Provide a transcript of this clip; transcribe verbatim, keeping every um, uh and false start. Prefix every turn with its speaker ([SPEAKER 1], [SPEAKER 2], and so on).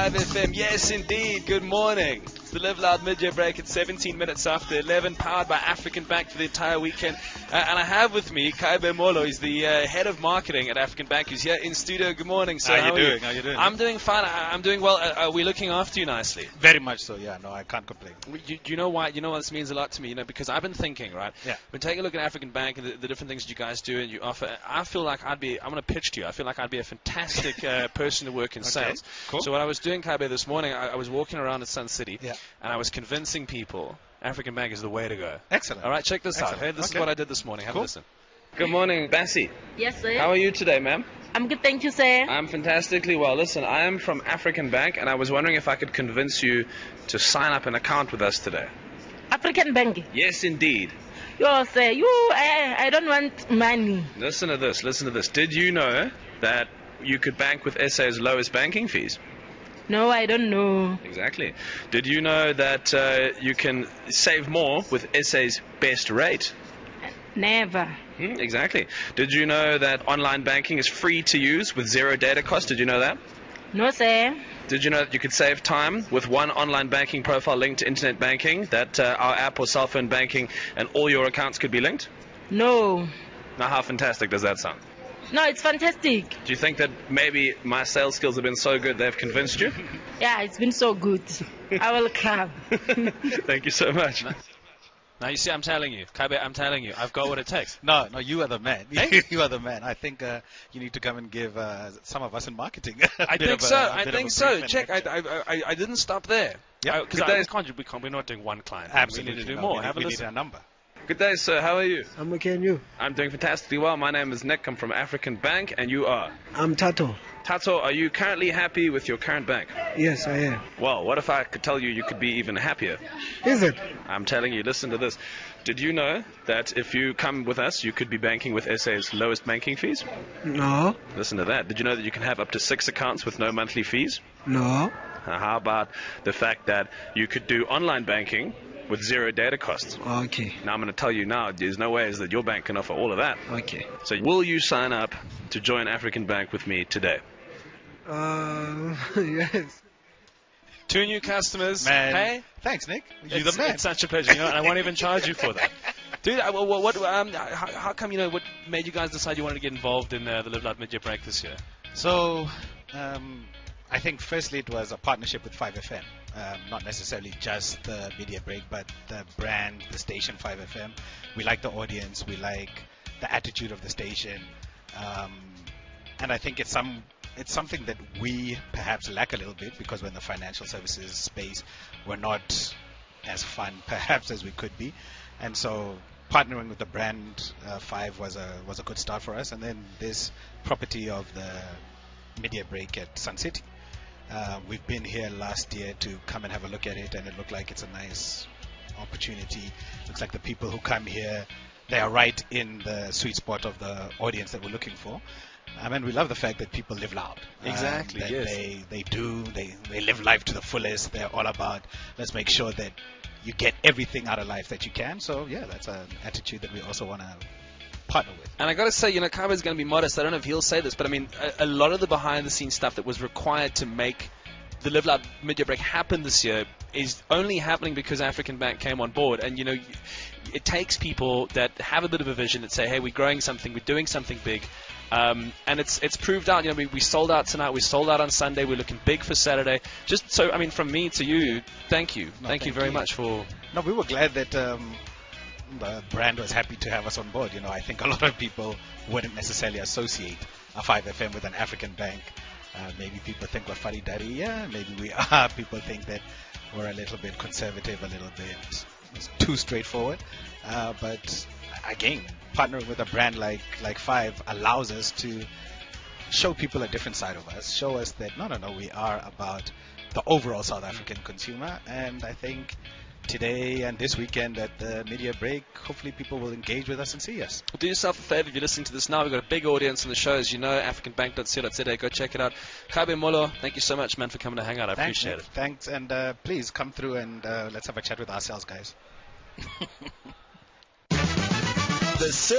[SPEAKER 1] five F M. Yes, indeed. Good morning. It's the Live Loud mid-year break at seventeen minutes after eleven, powered by African Bank for the entire weekend. Uh, and I have with me Kaibe Molo. He's the uh, head of marketing at African Bank. He's here in studio. Good morning, sir.
[SPEAKER 2] How,
[SPEAKER 1] How
[SPEAKER 2] you
[SPEAKER 1] are
[SPEAKER 2] doing?
[SPEAKER 1] you?
[SPEAKER 2] How you doing?
[SPEAKER 1] I'm doing fine. I, I'm doing well. Uh, are we looking after you nicely?
[SPEAKER 2] Very much so. Yeah. No, I can't complain.
[SPEAKER 1] You, you know why? You know what this means a lot to me. You know, because I've been thinking, right?
[SPEAKER 2] Yeah.
[SPEAKER 1] When taking a look at African Bank and the, the different things that you guys do and you offer, I feel like I'd be. I'm going to pitch to you. I feel like I'd be a fantastic uh, person to work in
[SPEAKER 2] Okay,
[SPEAKER 1] sales.
[SPEAKER 2] cool.
[SPEAKER 1] So what I was doing, Kaibe, this morning, I, I was walking around at Sun City,
[SPEAKER 2] Yeah.
[SPEAKER 1] and I was convincing people African Bank is the way to go.
[SPEAKER 2] Excellent.
[SPEAKER 1] All right, check this
[SPEAKER 2] Excellent.
[SPEAKER 1] out. Hey, this
[SPEAKER 2] Okay.
[SPEAKER 1] is what I did this morning. Have
[SPEAKER 2] Cool.
[SPEAKER 1] a listen. Good morning, Bassie.
[SPEAKER 3] Yes, sir.
[SPEAKER 1] How are you today, ma'am?
[SPEAKER 3] I'm good, thank you, sir.
[SPEAKER 1] I'm fantastically well. Listen, I am from African Bank, and I was wondering if I could convince you to sign up an account with us today.
[SPEAKER 3] African Bank.
[SPEAKER 1] Yes, indeed.
[SPEAKER 3] Yo, sir, you, I, I don't want money.
[SPEAKER 1] Listen to this. Listen to this. Did you know that you could bank with S A's lowest banking fees?
[SPEAKER 3] No, I don't know.
[SPEAKER 1] Exactly. Did you know that uh, you can save more with S A's best rate?
[SPEAKER 3] Never.
[SPEAKER 1] Hmm, exactly. Did you know that online banking is free to use with zero data cost? Did you know that?
[SPEAKER 3] No, sir.
[SPEAKER 1] Did you know that you could save time with one online banking profile linked to internet banking, that uh, our app or cell phone banking and all your accounts could be linked?
[SPEAKER 3] No.
[SPEAKER 1] Now, how fantastic does that sound?
[SPEAKER 3] No, it's fantastic.
[SPEAKER 1] Do you think that maybe my sales skills have been so good they've convinced you?
[SPEAKER 3] Yeah, it's been so good. I will come.
[SPEAKER 1] Thank you so much. Now, you see, I'm telling you, Kaibe, I'm telling you, I've got what it takes.
[SPEAKER 2] No, no, you are the man.
[SPEAKER 1] Hey?
[SPEAKER 2] You are the man. I think uh, you need to come and give uh, some of us in marketing. a
[SPEAKER 1] I
[SPEAKER 2] bit
[SPEAKER 1] think
[SPEAKER 2] of a-
[SPEAKER 1] so.
[SPEAKER 2] a
[SPEAKER 1] I
[SPEAKER 2] bit of
[SPEAKER 1] think
[SPEAKER 2] a
[SPEAKER 1] so.
[SPEAKER 2] brief and
[SPEAKER 1] Check. I,
[SPEAKER 2] lecture.
[SPEAKER 1] I, I, I didn't stop there.
[SPEAKER 2] Yeah.
[SPEAKER 1] Because
[SPEAKER 2] Good
[SPEAKER 1] we
[SPEAKER 2] days.
[SPEAKER 1] can't. We can't. We're not doing one client.
[SPEAKER 2] Absolutely.
[SPEAKER 1] We need to do
[SPEAKER 2] no,
[SPEAKER 1] more.
[SPEAKER 2] We need,
[SPEAKER 1] Have a
[SPEAKER 2] we need
[SPEAKER 1] listen.
[SPEAKER 2] a number.
[SPEAKER 1] Good day, sir. How are you?
[SPEAKER 4] I'm okay, and you?
[SPEAKER 1] I'm doing fantastically well. My name is Nick. I'm from African Bank, and you are?
[SPEAKER 4] I'm Tato.
[SPEAKER 1] Tato, are you currently happy with your current bank?
[SPEAKER 4] Yes, I am.
[SPEAKER 1] Well, what if I could tell you you could be even happier?
[SPEAKER 4] Is it?
[SPEAKER 1] I'm telling you, listen to this. Did you know that if you come with us, you could be banking with S A's lowest banking fees?
[SPEAKER 4] No,
[SPEAKER 1] Listen to that. Did you know that you can have up to six accounts with no monthly fees?
[SPEAKER 4] no.
[SPEAKER 1] Uh, how about the fact that you could do online banking with zero data costs?
[SPEAKER 4] Okay,
[SPEAKER 1] Now, I'm going to tell you now, there's no ways that your bank can offer all of that.
[SPEAKER 4] okay.
[SPEAKER 1] So will you sign up to join African Bank with me today?
[SPEAKER 4] Uh, yes.
[SPEAKER 1] Two new customers.
[SPEAKER 2] Man.
[SPEAKER 1] Hey?
[SPEAKER 2] Thanks, Nick. You're
[SPEAKER 1] It's,
[SPEAKER 2] the man.
[SPEAKER 1] it's such a pleasure. You know, and I won't even charge you for that. Dude, I- what, what, um, how, how come, you know, what made you guys decide you wanted to get involved in uh, the Live Loud Mid-Year Break this year?
[SPEAKER 2] So, um, I think firstly it was a partnership with five F M. Um, not necessarily just the media break, but the brand, the station five F M. We like the audience. We like the attitude of the station. Um, and I think it's some it's something that we perhaps lack a little bit because we're in the financial services space. We're not as fun perhaps as we could be. And so partnering with the brand uh, five was a was a good start for us. And then this property of the media break at Sun City. Uh, we've been here last year to come and have a look at it, and it looked like it's a nice opportunity. Looks like the people who come here, they are right in the sweet spot of the audience that we're looking for. I mean, we love the fact that people live loud.
[SPEAKER 1] Exactly,
[SPEAKER 2] Um, that
[SPEAKER 1] yes.
[SPEAKER 2] They, they do. They, they live life to the fullest. They're all about, let's make sure that you get everything out of life that you can. So, yeah, that's an attitude that we also want to partner with.
[SPEAKER 1] And I got to say, you know, Kaibe's going to be modest. I don't know if he'll say this, but I mean, a, a lot of the behind-the-scenes stuff that was required to make the Live Loud Mid-Year Break happen this year is only happening because African Bank came on board. And, you know, it takes people that have a bit of a vision that say, hey, we're growing something, we're doing something big. Um, and it's it's proved out. You know, we, we sold out tonight, we sold out on Sunday, we're looking big for Saturday. Just so, I mean, from me to you, thank you.
[SPEAKER 2] No,
[SPEAKER 1] thank, you
[SPEAKER 2] thank
[SPEAKER 1] very
[SPEAKER 2] you.
[SPEAKER 1] much for...
[SPEAKER 2] No, we were glad that um, the brand was happy to have us on board. You know, I think a lot of people wouldn't necessarily associate a five F M with an African bank. Uh, maybe people think we're fuddy duddy. Yeah, maybe we are. People think that we're a little bit conservative, a little bit too straightforward. Uh, but again, partnering with a brand like like Five allows us to show people a different side of us. Show us that no, no, no, we are about the overall South African consumer. And I think today and this weekend at the media break, hopefully people will engage with us and see us.
[SPEAKER 1] Well, do yourself a favor if you're listening to this now. We've got a big audience on the show, as you know, african bank dot co dot za. Go check it out. Kaibe Molo, thank you so much, man, for coming to hang out. I
[SPEAKER 2] Thanks,
[SPEAKER 1] appreciate
[SPEAKER 2] Nick.
[SPEAKER 1] it.
[SPEAKER 2] Thanks, and uh, please come through and uh, let's have a chat with ourselves, guys.
[SPEAKER 5] The